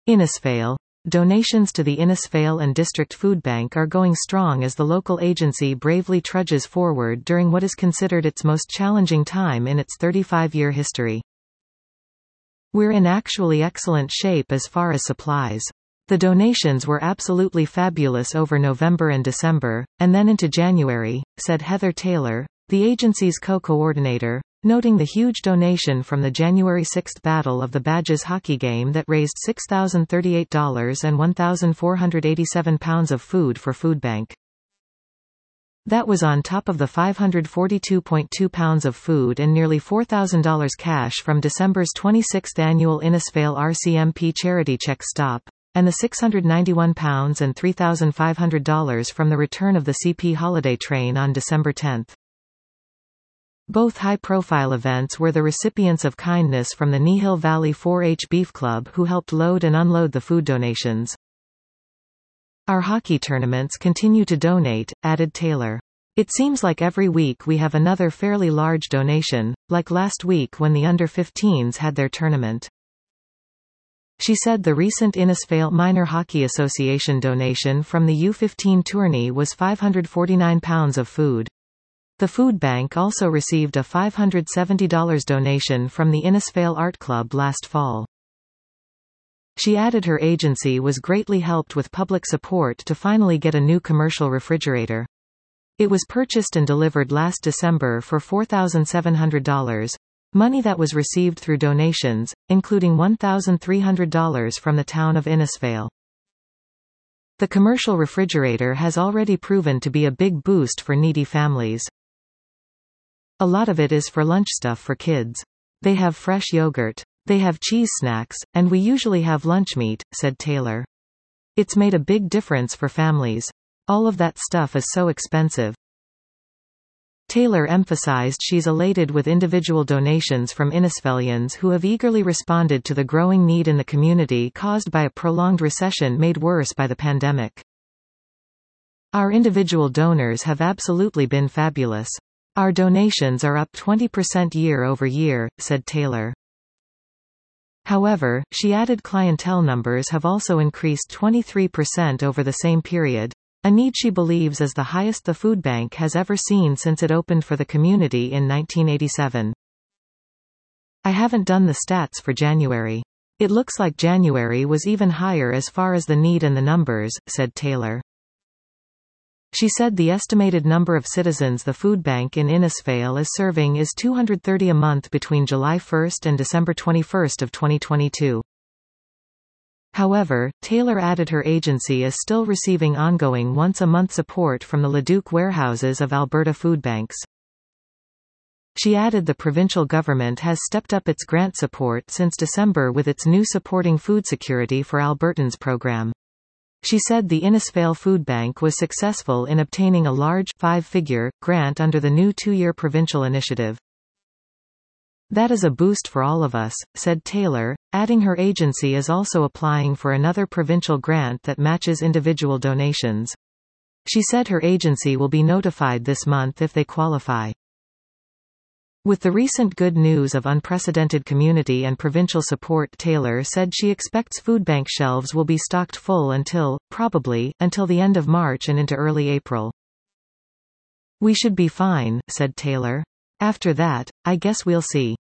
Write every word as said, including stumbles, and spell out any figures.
Innisfail. Donations to the Innisfail and District Food Bank are going strong as the local agency bravely trudges forward during what is considered its most challenging time in its thirty-five-year history. We're in actually excellent shape as far as supplies. The donations were absolutely fabulous over November and December, and then into January, said Heather Taylor, the agency's co-coordinator, noting the huge donation from the January sixth Battle of the Badges hockey game that raised six thousand thirty-eight dollars and one thousand four hundred eighty-seven pounds of food for Foodbank. That was on top of the five hundred forty-two point two pounds of food and nearly four thousand dollars cash from December's twenty-sixth annual Innisfail R C M P charity check stop, and the six hundred ninety-one pounds and three thousand five hundred dollars from the return of the C P holiday train on December tenth. Both high-profile events were the recipients of kindness from the Nihil Valley four H Beef Club, who helped load and unload the food donations. Our hockey tournaments continue to donate, added Taylor. It seems like every week we have another fairly large donation, like last week when the under fifteens had their tournament. She said the recent Innisfail Minor Hockey Association donation from the U fifteen tourney was five hundred forty-nine pounds of food. The food bank also received a five hundred seventy dollars donation from the Innisfail Art Club last fall. She added her agency was greatly helped with public support to finally get a new commercial refrigerator. It was purchased and delivered last December for four thousand seven hundred dollars, money that was received through donations, including one thousand three hundred dollars from the town of Innisfail. The commercial refrigerator has already proven to be a big boost for needy families. A lot of it is for lunch stuff for kids. They have fresh yogurt. They have cheese snacks, and we usually have lunch meat, said Taylor. It's made a big difference for families. All of that stuff is so expensive. Taylor emphasized she's elated with individual donations from Innisfailians who have eagerly responded to the growing need in the community caused by a prolonged recession made worse by the pandemic. Our individual donors have absolutely been fabulous. Our donations are up twenty percent year over year, said Taylor. However, she added clientele numbers have also increased twenty-three percent over the same period, a need she believes is the highest the food bank has ever seen since it opened for the community in nineteen eighty-seven. I haven't done the stats for January. It looks like January was even higher as far as the need and the numbers, said Taylor. She said the estimated number of citizens the food bank in Innisfail is serving is two hundred thirty a month between July first and December twenty-first of twenty twenty-two. However, Taylor added her agency is still receiving ongoing once-a-month support from the Leduc warehouses of Alberta food banks. She added the provincial government has stepped up its grant support since December with its new Supporting Food Security for Albertans program. She said the Innisfail Food Bank was successful in obtaining a large, five-figure, grant under the new two-year provincial initiative. That is a boost for all of us, said Taylor, adding her agency is also applying for another provincial grant that matches individual donations. She said her agency will be notified this month if they qualify. With the recent good news of unprecedented community and provincial support, Taylor said she expects food bank shelves will be stocked full until, probably, until the end of March and into early April. We should be fine, said Taylor. After that, I guess we'll see.